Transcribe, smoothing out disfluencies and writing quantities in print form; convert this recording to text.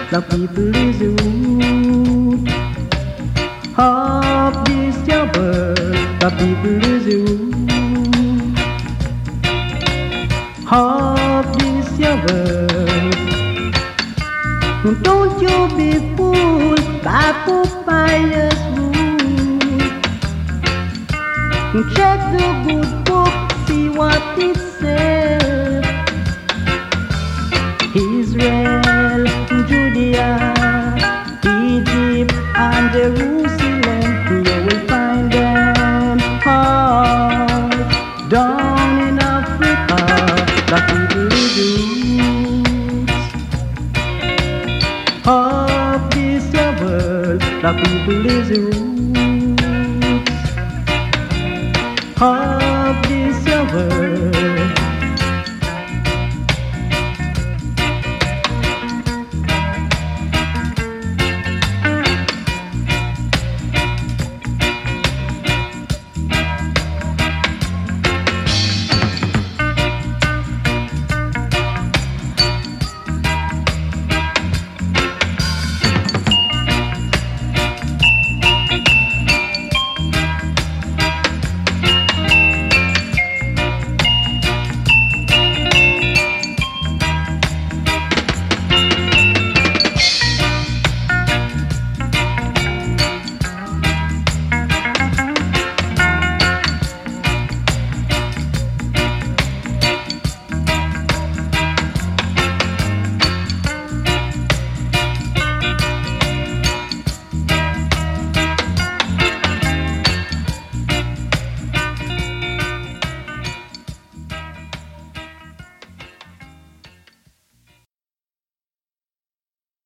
The people is the root of this your world. The people is the root of this your world. Don't you be fooled by Popeye's rule. Check the good book, see what it says. Israel, Judea, Egypt, and Jerusalem, you will find them all down in Africa. The people is the roots of this your world. The people is the roots of this your world.